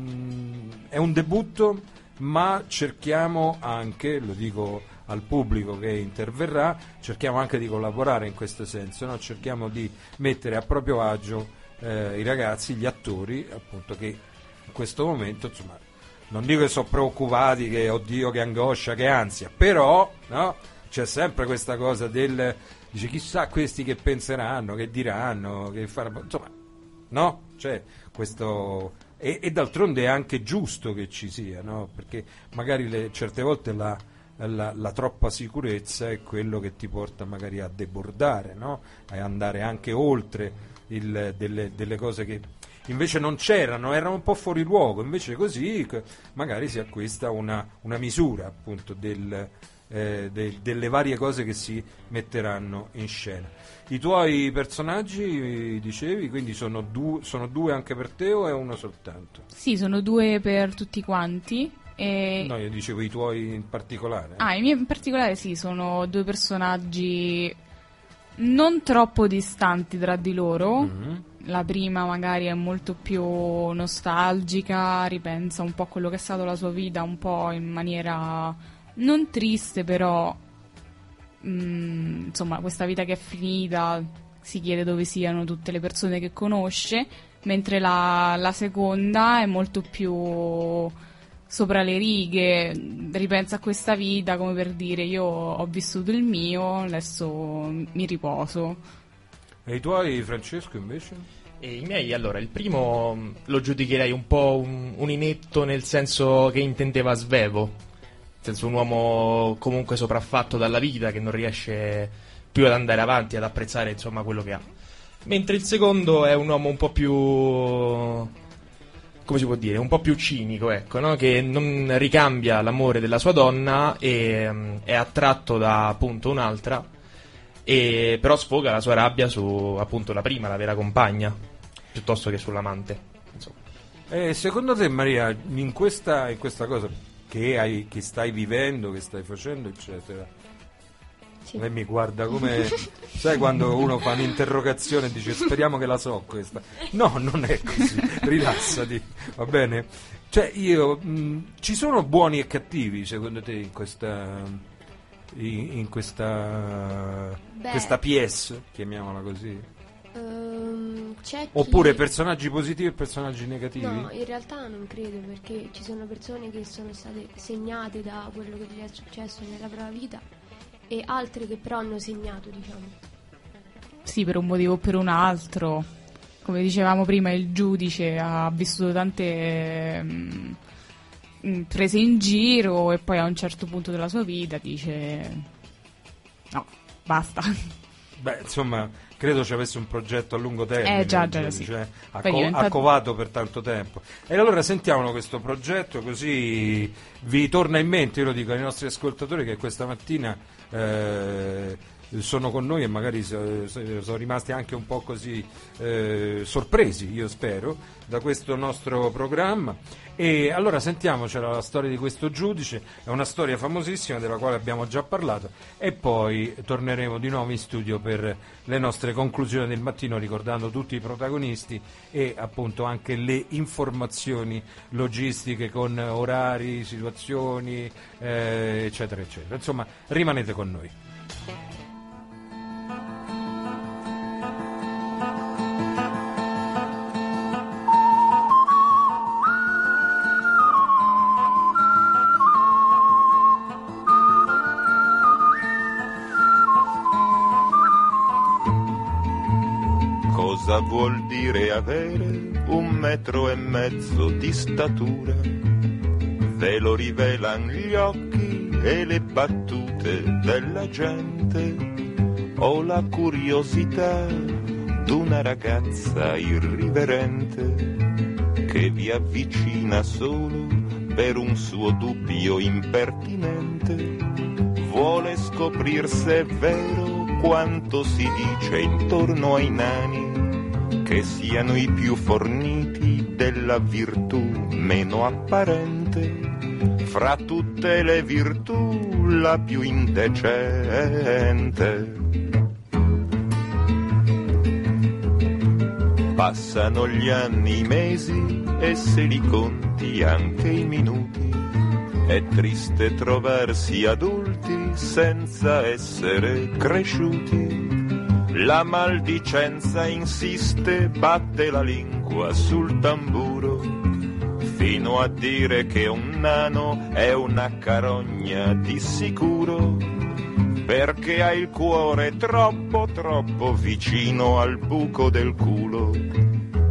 mh, è un debutto, ma cerchiamo anche, lo dico al pubblico che interverrà, cerchiamo anche di collaborare in questo senso, no? Cerchiamo di mettere a proprio agio eh, i ragazzi, gli attori, appunto, che in questo momento, insomma, non dico che sono preoccupati, che oddio, che angoscia, che ansia, però, no? C'è sempre questa cosa del, dice, chissà questi che penseranno, che diranno, che faranno, insomma, no? C'è questo... E, e d'altronde è anche giusto che ci sia, no? Perché magari le, certe volte la, la, la troppa sicurezza è quello che ti porta magari a debordare, no? A andare anche oltre il, delle, delle cose che invece non c'erano, erano un po' fuori luogo, invece così c- magari si acquista una, una misura appunto del, eh, de- delle varie cose che si metteranno in scena. I tuoi personaggi, dicevi, quindi sono, du- sono due anche per te o è uno soltanto? Sì, sono due per tutti quanti. E... No, io dicevo i tuoi in particolare. Ah, i miei in particolare sì, sono due personaggi non troppo distanti tra di loro. Mhm. La prima magari è molto più nostalgica, ripensa un po' a quello che è stato la sua vita, un po' in maniera non triste, però mm, insomma, questa vita che è finita, si chiede dove siano tutte le persone che conosce, mentre la, la seconda è molto più sopra le righe, ripensa a questa vita come per dire io ho vissuto il mio, adesso mi riposo. E i tuoi, Francesco, invece? E i miei, allora, il primo mh, lo giudicherei un po' un, un inetto, nel senso che intendeva svevo. senso un uomo comunque sopraffatto dalla vita, che non riesce più ad andare avanti, ad apprezzare insomma quello che ha. Mentre il secondo è un uomo un po' più, come si può dire, un po' più cinico, ecco, no? Che non ricambia l'amore della sua donna e um, è attratto da appunto un'altra, e però sfoga la sua rabbia su appunto la prima, la vera compagna, piuttosto che sull'amante, insomma. Eh, secondo te, Maria, in questa, in questa cosa che, hai, che stai vivendo, che stai facendo, eccetera, Sì. lei mi guarda come, sai, quando uno fa un'interrogazione e dice speriamo che la so questa. No, non è così, rilassati, va bene? Cioè io, mh, ci sono buoni e cattivi secondo te in questa, in, in questa, Beh. questa pièce, chiamiamola così? Ehm, c'è chi- Oppure personaggi positivi e personaggi negativi? No, in realtà non credo, perché ci sono persone che sono state segnate da quello che gli è successo nella propria vita e altre che però hanno segnato, diciamo. Sì, per un motivo o per un altro. Come dicevamo prima, il giudice ha vissuto tante mm, mm, prese in giro e poi a un certo punto della sua vita dice no, basta. Beh, insomma, credo ci avesse un progetto a lungo termine. Eh, già, già, il sì. giudice, eh. Ha, Poi co- diventa- ha covato per tanto tempo. E allora sentiamolo questo progetto, così vi torna in mente. Io lo dico ai nostri ascoltatori che questa mattina eh, sono con noi e magari so- so- sono rimasti anche un po' così eh, sorpresi, io spero, da questo nostro programma. E allora sentiamocela la storia di questo giudice, è una storia famosissima della quale abbiamo già parlato, e poi torneremo di nuovo in studio per le nostre conclusioni del mattino, ricordando tutti i protagonisti e appunto anche le informazioni logistiche con orari, situazioni, eh, eccetera eccetera. Insomma, rimanete con noi. Cosa vuol dire avere un metro e mezzo di statura? Ve lo rivelan gli occhi e le battute della gente, o la curiosità d'una ragazza irriverente che vi avvicina solo per un suo dubbio impertinente. Vuole scoprir se è vero quanto si dice intorno ai nani, che siano i più forniti della virtù meno apparente, fra tutte le virtù la più indecente. Passano gli anni, i mesi e se li conti anche i minuti. È triste trovarsi adulti senza essere cresciuti. La maldicenza insiste, batte la lingua sul tamburo, fino a dire che un nano è una carogna di sicuro, perché ha il cuore troppo troppo vicino al buco del culo.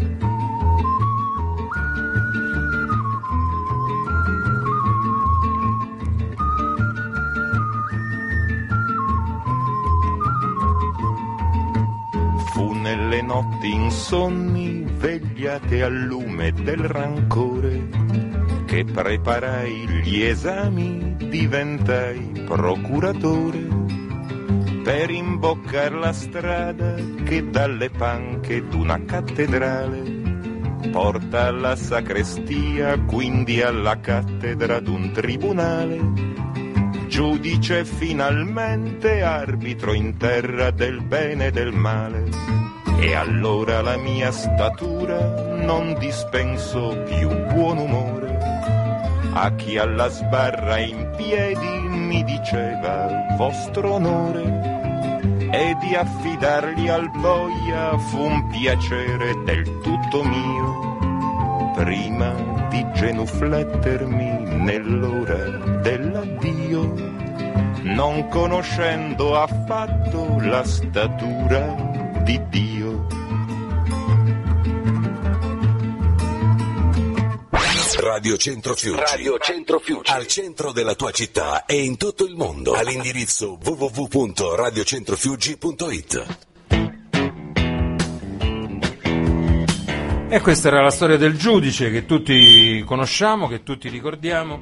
Nelle notti insonni, vegliate al lume del rancore, che preparai gli esami, diventai procuratore, per imboccar la strada che dalle panche d'una cattedrale porta alla sacrestia, quindi alla cattedra d'un tribunale. Giudice finalmente, arbitro in terra del bene e del male. E allora la mia statura non dispenso più buon umore a chi alla sbarra in piedi mi diceva vostro onore, e di affidargli al boia fu un piacere del tutto mio, prima di genuflettermi nell'ora dell'addio, non conoscendo affatto la statura di Dio. Radio Centro Fiuggi. Radio Centro Fiuggi. Al centro della tua città e in tutto il mondo. All'indirizzo w w w punto radio centrofiuggi punto i t. E questa era la storia del giudice che tutti conosciamo, che tutti ricordiamo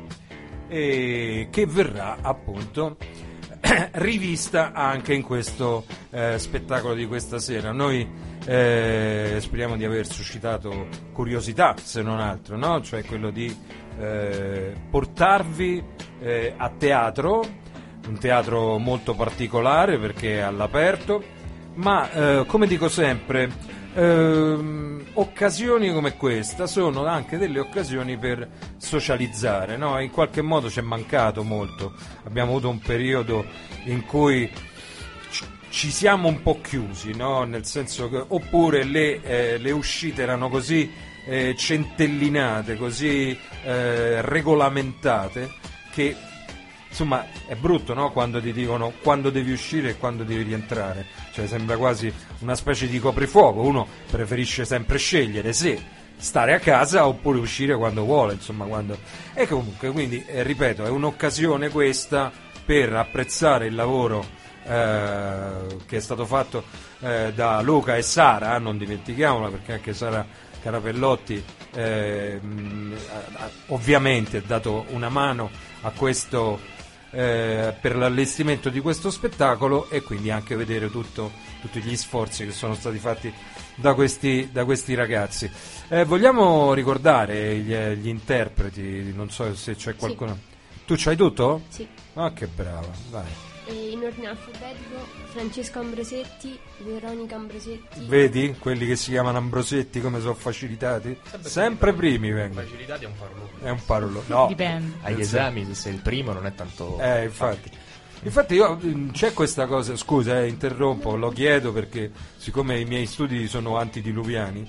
e che verrà appunto rivista anche in questo eh, spettacolo di questa sera. Noi eh, speriamo di aver suscitato curiosità, se non altro, no? Cioè quello di eh, portarvi eh, a teatro, un teatro molto particolare perché è all'aperto, ma eh, come dico sempre, eh, occasioni come questa sono anche delle occasioni per socializzare, no? In qualche modo ci è mancato molto, abbiamo avuto un periodo in cui ci siamo un po' chiusi, no? Nel senso che oppure le, eh, le uscite erano così eh, centellinate, così eh, regolamentate che insomma è brutto, no? Quando ti dicono quando devi uscire e quando devi rientrare, cioè sembra quasi una specie di coprifuoco, uno preferisce sempre scegliere se stare a casa oppure uscire quando vuole, insomma quando... E comunque quindi eh, ripeto, è un'occasione questa per apprezzare il lavoro eh, che è stato fatto eh, da Luca e Sara, non dimentichiamola, perché anche Sara Carapellotti eh, mh, ovviamente ha dato una mano a questo Eh, per l'allestimento di questo spettacolo e quindi anche vedere tutto, tutti gli sforzi che sono stati fatti da questi, da questi ragazzi. Eh, vogliamo ricordare gli, gli interpreti, non so se c'è qualcuno. Sì. Tu c'hai tutto? Sì. Ah, che brava, vai. E in ordine alfabetico Francesco Ambrosetti, Veronica Ambrosetti. Vedi quelli che si chiamano Ambrosetti come sono facilitati? Sempre, sempre primi vengono. Facilitati è un parolone. È un parolone. No. Dipende. Agli esami se sei il primo non è tanto. Eh, infatti. Infatti io c'è questa cosa, scusa, eh, interrompo, lo chiedo perché siccome i miei studi sono antidiluviani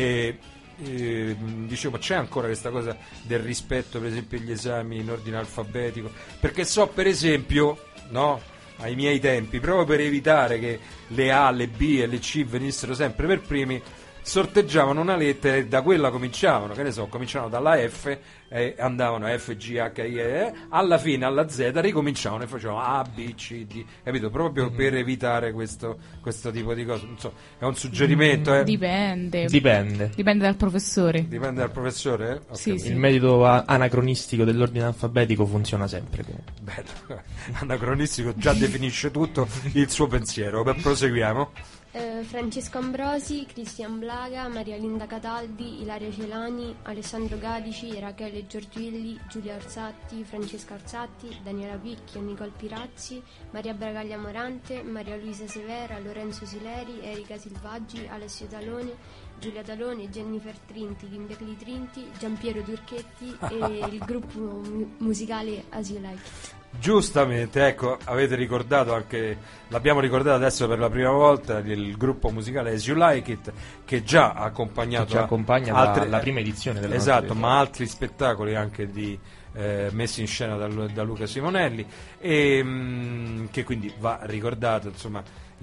e Eh, dicevo, c'è ancora questa cosa del rispetto per esempio agli esami in ordine alfabetico, perché so per esempio, no, ai miei tempi, proprio per evitare che le A, le B e le C venissero sempre per primi, sorteggiavano una lettera e da quella cominciavano, che ne so, cominciavano dalla F e andavano F, G, H, I, E, alla fine alla Z ricominciavano e facevano A, B, C, D, capito? Proprio mm-hmm. per evitare questo, questo tipo di cose. Non so, è un suggerimento, eh? Dipende. Dipende. Dipende dal professore. Dipende dal professore? Eh? Sì, sì. Il metodo anacronistico dell'ordine alfabetico funziona sempre. Bello. Anacronistico già definisce tutto il suo pensiero. Beh, proseguiamo. Eh, Francesco Ambrosi, Cristian Blaga, Maria Linda Cataldi, Ilaria Celani, Alessandro Gadici, Rachele Giorgilli, Giulia Orsatti, Francesca Orsatti, Daniela Picchio, Nicole Pirazzi, Maria Bragaglia Morante, Maria Luisa Severa, Lorenzo Sileri, Erika Silvaggi, Alessio Talone, Giulia Talone, Jennifer Trinti, Kimberly Trinti, Giampiero Turchetti e il gruppo mu- musicale As You Like It. Giustamente, ecco, avete ricordato anche, l'abbiamo ricordato adesso per la prima volta, il gruppo musicale As You Like It, che già ha accompagnato che ci accompagna altre, la, la prima edizione della esatto, ma altri spettacoli anche di eh, messi in scena da, da Luca Simonelli e mh, che quindi va ricordato, insomma,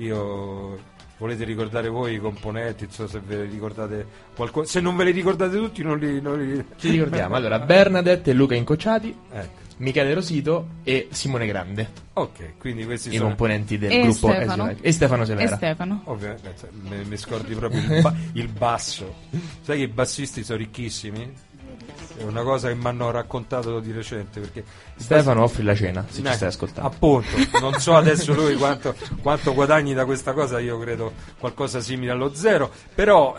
io volete ricordare voi i componenti, insomma, se ve li ricordate qualcosa, se non ve li ricordate tutti non li, non li... ci ricordiamo. Allora, Bernadette e Luca Incocciati, ecco. Michele Rosito e Simone Grande. Ok, quindi questi i sono componenti del e gruppo Stefano. e Stefano Severa. E Stefano. Ovviamente, mi, mi scordi proprio il, ba- il basso. Sai che i bassisti sono ricchissimi? È una cosa che mi hanno raccontato di recente, perché Stefano bass... offri la cena se eh, ci stai ascoltando. Appunto, non so adesso lui quanto, quanto guadagni da questa cosa, io credo qualcosa simile allo zero, però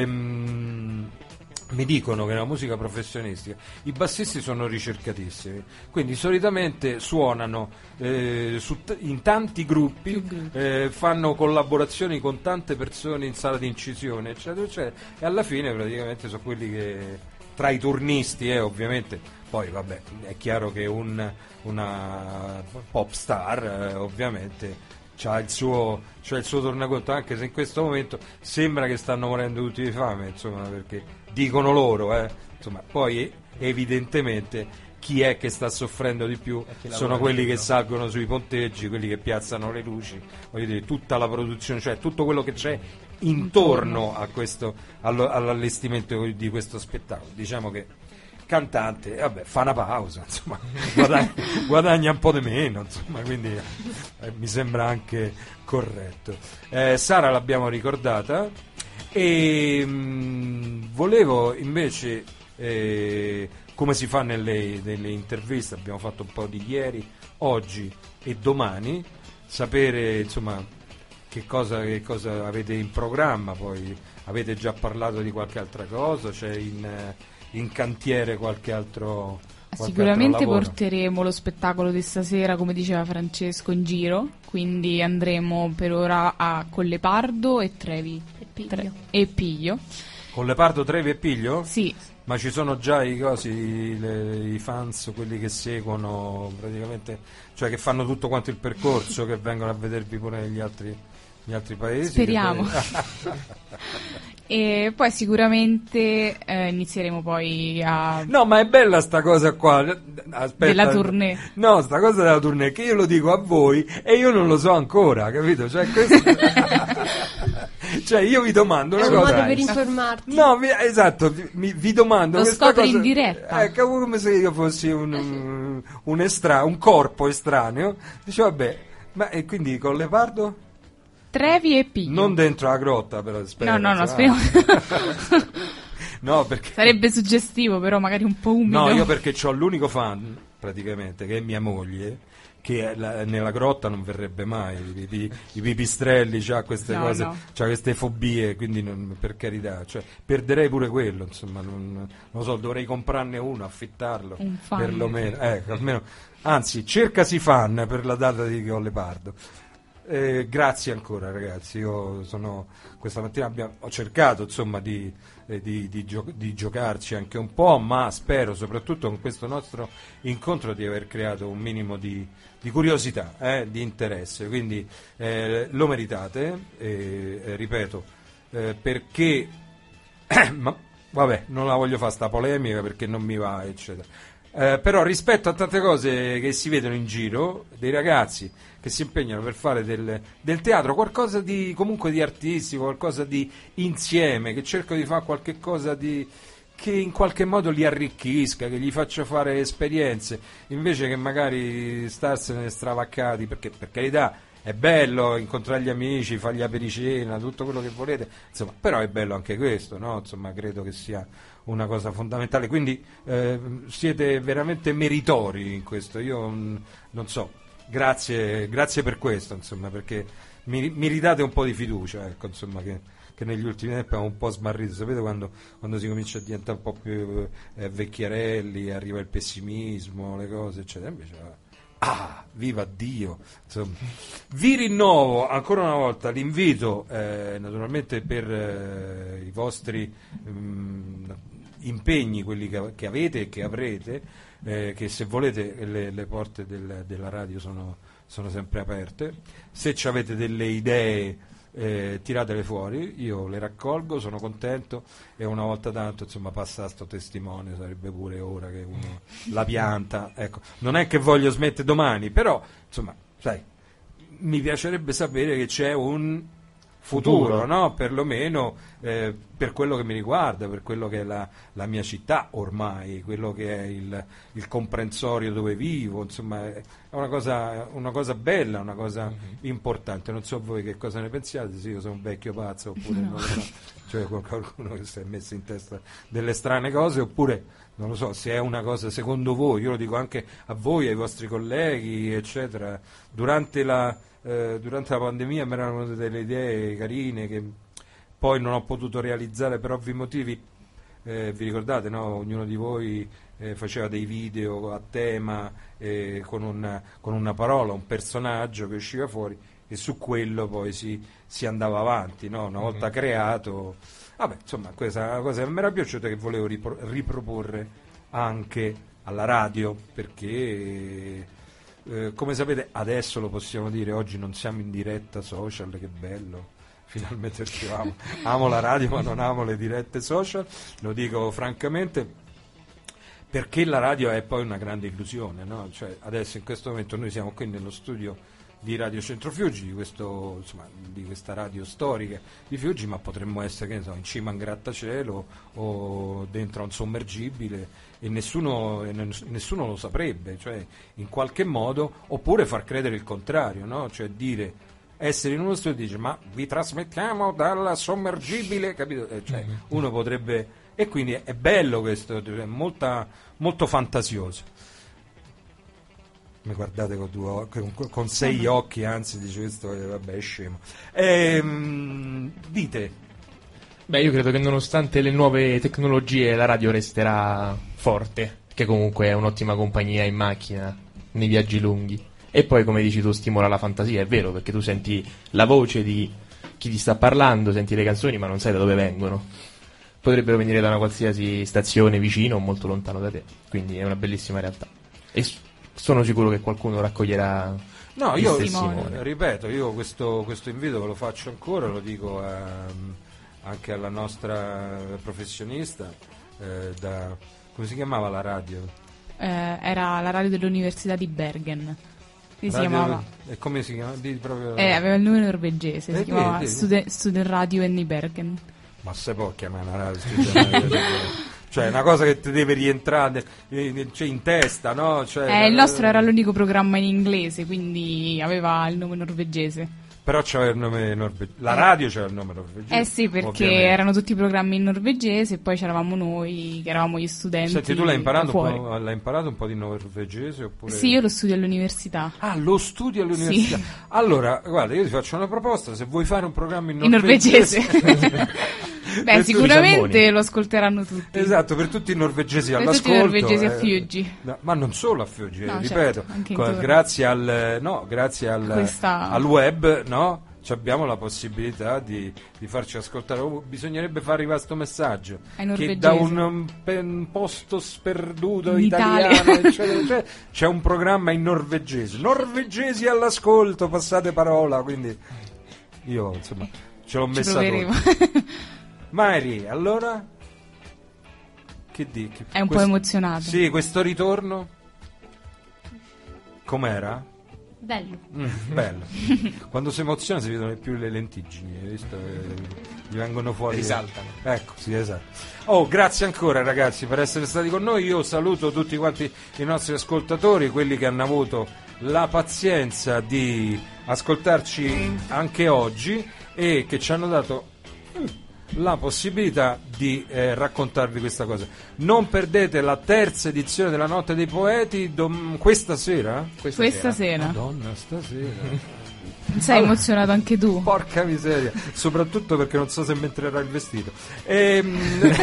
ehm, mi dicono che nella musica professionistica i bassisti sono ricercatissimi, quindi solitamente suonano eh, su t- in tanti gruppi, eh, fanno collaborazioni con tante persone in sala di incisione, eccetera, eccetera, e alla fine praticamente sono quelli che tra i turnisti, eh, ovviamente, poi vabbè, è chiaro che un, una pop star eh, ovviamente c'ha il suo, c'ha il suo tornaconto, anche se in questo momento sembra che stanno morendo tutti di fame, insomma, perché dicono loro, eh, insomma, poi evidentemente chi è che sta soffrendo di più sono quelli che salgono sui ponteggi, quelli che piazzano le luci, voglio dire, tutta la produzione, cioè tutto quello che c'è intorno a questo, all'allestimento di questo spettacolo. Diciamo che cantante, vabbè, fa una pausa, insomma, guadagna, guadagna un po' di meno, insomma, quindi eh, mi sembra anche corretto. Eh, Sara l'abbiamo ricordata e mh, volevo invece, eh, come si fa nelle, nelle interviste, abbiamo fatto un po' di ieri, oggi e domani, sapere insomma che cosa, che cosa avete in programma, poi avete già parlato di qualche altra cosa, c'è in... in cantiere qualche altro qualche sicuramente altro lavoro? Porteremo lo spettacolo di stasera, come diceva Francesco, in giro, quindi andremo per ora a Collepardo e Trevi E Piglio. Tre- e Piglio. Collepardo, Trevi e Piglio? Sì, Ma ci sono già i cosi, le, i fans, quelli che seguono praticamente, cioè che fanno tutto quanto il percorso, che vengono a vedervi pure negli altri, negli altri paesi? speriamo. Che... E poi sicuramente eh, inizieremo poi a... No, ma è bella sta cosa qua. Aspetta. Della tournée. No, sta cosa della tournée, che io lo dico a voi e io non lo so ancora, capito? Cioè, questo... cioè io vi domando È una un cosa. modo per informarti. No, vi- esatto, vi, mi- vi domando Lo questa scopri cosa. in diretta. Ecco, come se io fossi un, un, un, estra- un corpo estraneo. Dice, vabbè, ma e quindi con Lepardo? Trevi e Piglio. Non dentro la grotta, però spero. No, no, no, ah. speriamo. No, perché... Sarebbe suggestivo, però magari un po' umido. No, io perché ho l'unico fan, praticamente, che è mia moglie, che è la- nella grotta non verrebbe mai, i, pipi- i pipistrelli, c'ha queste No, cose, no. c'ha queste fobie, quindi non- per carità, cioè, perderei pure quello, insomma, non, non lo so, dovrei comprarne uno, affittarlo, Un fan. perlomeno, ecco, almeno, anzi, cercasi fan per la data di Collepardo. Eh, grazie ancora ragazzi, io sono questa mattina abbiamo, ho cercato insomma di, eh, di, di, gio- di giocarci anche un po', ma spero soprattutto con questo nostro incontro di aver creato un minimo di, di curiosità, eh, di interesse, quindi eh, lo meritate, eh, eh, ripeto, eh, perché ma vabbè, non la voglio fare sta polemica perché non mi va, eccetera. Eh, però rispetto a tante cose che si vedono in giro, dei ragazzi che si impegnano per fare del, del teatro, qualcosa di comunque di artistico, qualcosa di insieme, che cercano di fare qualche cosa di, che in qualche modo li arricchisca, che gli faccia fare esperienze, invece che magari starsene stravaccati, perché per carità è bello incontrare gli amici, fare gli apericena, tutto quello che volete, insomma, però è bello anche questo, no? Insomma, credo che sia una cosa fondamentale, quindi eh, siete veramente meritori in questo, io mh, non so, grazie, grazie per questo, insomma, perché mi, mi ridate un po' di fiducia, ecco, insomma, che, che negli ultimi tempi abbiamo un po' smarrito, sapete quando, quando si comincia a diventare un po' più eh, vecchierelli, arriva il pessimismo, le cose, eccetera, invece... Ah, viva Dio! Insomma, vi rinnovo ancora una volta l'invito, eh, naturalmente per eh, i vostri mh, impegni, quelli che, che avete e che avrete, eh, che se volete le, le porte del, della radio sono, sono sempre aperte. Se ci avete delle idee, eh, tiratele fuori, io le raccolgo, sono contento e una volta tanto insomma passa sto testimone, sarebbe pure ora che uno la pianta, ecco, non è che voglio smettere domani, però insomma sai, mi piacerebbe sapere che c'è un futuro, Futuro. no? Perlomeno eh, per quello che mi riguarda, per quello che è la, la mia città ormai, quello che è il, il comprensorio dove vivo, insomma è una cosa, una cosa bella, una cosa Mhm. importante. Non so voi che cosa ne pensiate, se io sono un vecchio pazzo oppure non lo so, cioè qualcuno che si è messo in testa delle strane cose, oppure non lo so, se è una cosa secondo voi, io lo dico anche a voi, ai vostri colleghi, eccetera, durante la Eh, durante la pandemia mi erano venute delle idee carine che poi non ho potuto realizzare per ovvi motivi, eh, vi ricordate, no? Ognuno di voi eh, faceva dei video a tema eh, con, una, con una parola, un personaggio che usciva fuori e su quello poi si, si andava avanti, no? Una volta Mhm. creato, vabbè, insomma, questa è una cosa che mi era piaciuta, che volevo ripro- riproporre anche alla radio, perché Eh, come sapete adesso lo possiamo dire, oggi non siamo in diretta social, che bello, finalmente, perché io amo, amo la radio ma non amo le dirette social, lo dico francamente, perché la radio è poi una grande illusione, no? Cioè, adesso in questo momento noi siamo qui nello studio di Radio Centro Fiuggi, di, questo, insomma, di questa radio storica di Fiuggi, ma potremmo essere, che ne so, in cima a un grattacielo o dentro a un sommergibile e nessuno, e nessuno lo saprebbe, cioè in qualche modo, oppure far credere il contrario, no? Cioè dire, essere in uno studio e dice ma vi trasmettiamo dal sommergibile, capito? Eh, cioè, uno potrebbe, e quindi è bello questo, è molta, molto fantasioso. Mi guardate con, due, con, con sei occhi, anzi dice questo, eh, vabbè, è scemo. Ehm, dite. Beh, io credo che nonostante le nuove tecnologie la radio resterà forte, che comunque è un'ottima compagnia in macchina, nei viaggi lunghi. E poi, come dici tu, stimola la fantasia, è vero, perché tu senti la voce di chi ti sta parlando, senti le canzoni, ma non sai da dove vengono. Potrebbero venire da una qualsiasi stazione vicino o molto lontano da te, quindi è una bellissima realtà. E sono sicuro che qualcuno raccoglierà. No, io ripeto, io questo, questo invito ve lo faccio ancora, lo dico a, anche alla nostra professionista, eh, da, come si chiamava la radio? Eh, era la radio dell'Università di Bergen. Si radio, chiamava. E come si chiama? Di proprio... eh, aveva il nome norvegese, eh, si di, chiamava di, Student, Student Radio in Bergen. Ma se può chiamare una radio student cioè è una cosa che ti deve rientrare cioè, in testa, no? Cioè, eh, il nostro era l'unico programma in inglese, quindi aveva il nome norvegese. Però c'aveva il nome norvegese. La radio c'era il nome norvegese. Eh sì, perché ovviamente erano tutti programmi in norvegese e poi c'eravamo noi, che eravamo gli studenti. Senti, tu l'hai imparato, un po', l'hai imparato un po' di norvegese? Oppure... Sì, io lo studio all'università. Ah, lo studio all'università? Sì. Allora, guarda, io ti faccio una proposta, se vuoi fare un programma in in norvegese... norvegese. Beh, sicuramente lo ascolteranno tutti. Esatto, per tutti i norvegesi per all'ascolto. Tutti i norvegesi eh, a Fiuggi. No, ma non solo a Fiuggi, no, ripeto, certo, grazie al no, grazie al, Questa... al web, no? Abbiamo la possibilità di, di farci ascoltare. Oh, bisognerebbe fare arrivare questo messaggio che da un, un, un posto sperduto in italiano eccetera, eccetera, c'è un programma in norvegese, norvegesi all'ascolto, passate parola, quindi io insomma ce l'ho messa tutta. Mari, allora che dici? È un questo, po' emozionato. Sì, questo ritorno com'era? Bello. Mm, bello. Quando si emoziona si vedono più le lentiggini, hai visto? Gli vengono fuori. Risaltano. Ecco, sì, esatto. Oh, grazie ancora ragazzi per essere stati con noi. Io saluto tutti quanti i nostri ascoltatori, quelli che hanno avuto la pazienza di ascoltarci anche oggi e che ci hanno dato la possibilità di eh, raccontarvi questa cosa. Non perdete la terza edizione della Notte dei Poeti dom- questa sera? Questa, questa sera. sera. Madonna, stasera. Sei allora, emozionato anche tu? Porca miseria, soprattutto perché non so se mi entrerà il vestito. Ehm...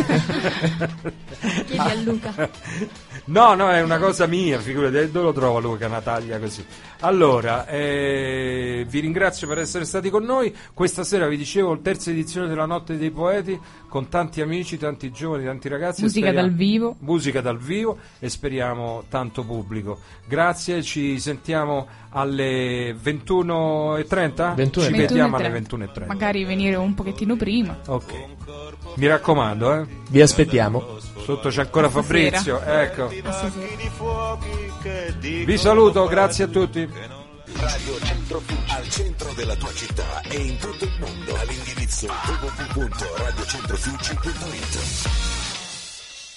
Chiedi a Luca. No, no, è una cosa mia, figurati, dove lo trovo Luca, una taglia così. Allora, eh, vi ringrazio per essere stati con noi. Questa sera vi dicevo, terza edizione della Notte dei Poeti, con tanti amici, tanti giovani, tanti ragazzi. Musica dal vivo. Musica dal vivo e speriamo tanto pubblico. Grazie, ci sentiamo alle ventuno e trenta? ventuno Ci ventuno vediamo e alle ventuno e trenta. Magari venire un pochettino prima. Ok. Mi raccomando, eh. Vi aspettiamo. Sotto c'è ancora Fabrizio, ecco. Vi Vi saluto, grazie a tutti. Radio Centro Fiuggi, al centro della tua città e in tutto il mondo, all'indirizzo w w w punto radio centro fiuggi punto it.